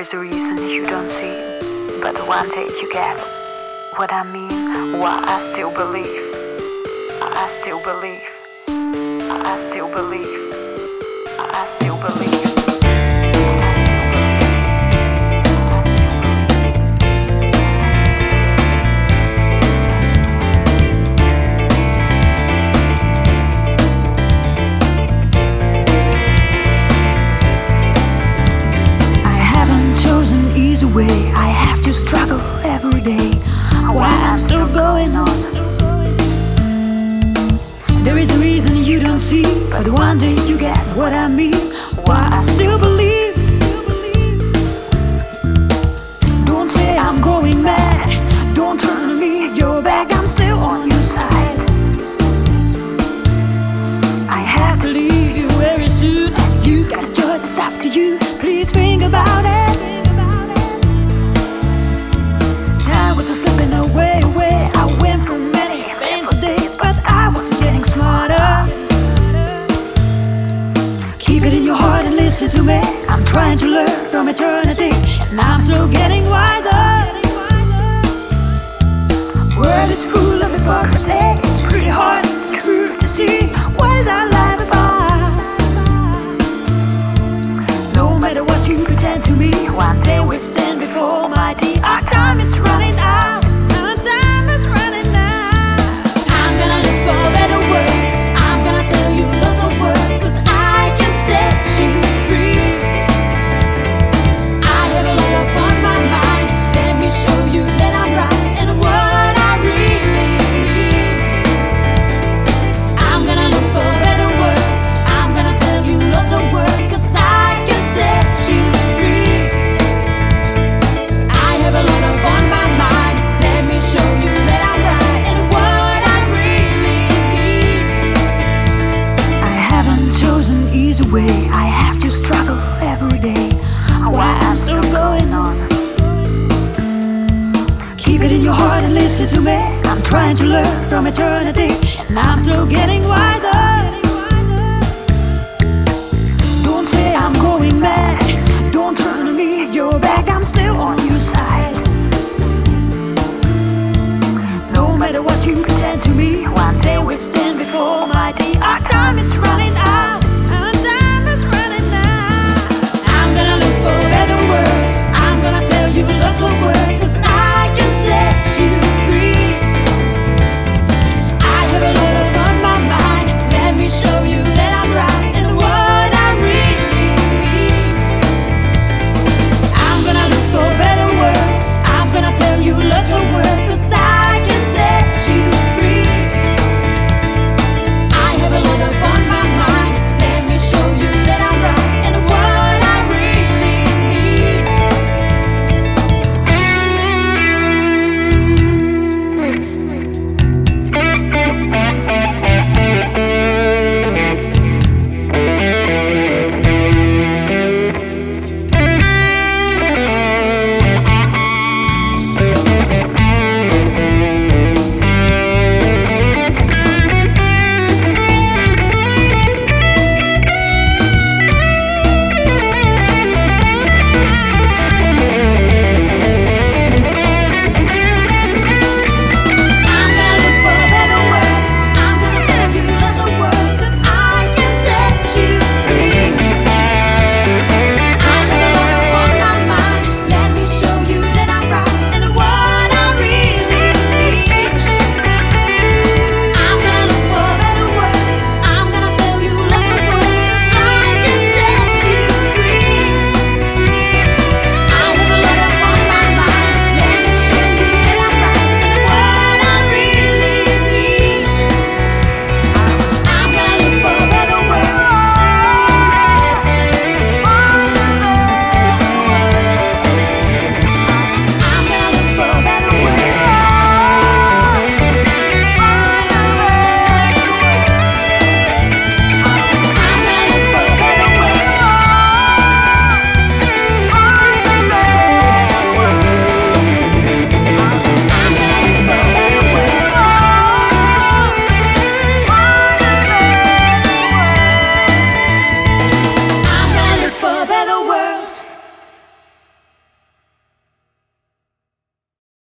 is a reason you don't see, but one day you get what I mean. Why I still believe, I still believe, I still believe, I still believe. Way. I have to struggle every day. Why I'm still going on. There is a reason you don't see, but one day you get what I mean. Why I still believe. Don't say I'm going mad. Don't turn to me your back. I'm still on your side. I have to leave you very soon. You got a choice, it's up to you. Please think about it. Away. I went through many painful days, but I was getting smarter. Keep it in your heart and listen to me. I'm trying to learn from eternity, and I'm still getting wiser. World is full of hypocrisy. It's pretty hard to see what is our life about. No matter what you pretend to me, one day we'll stand before Almighty. Our time is running out. I have to struggle every day. Why I'm still going on. Keep it in your heart and listen to me. I'm trying to learn from eternity, and I'm still getting wiser. Don't say I'm going mad. Don't turn to me your back. I'm still on your side. No matter what you pretend to me.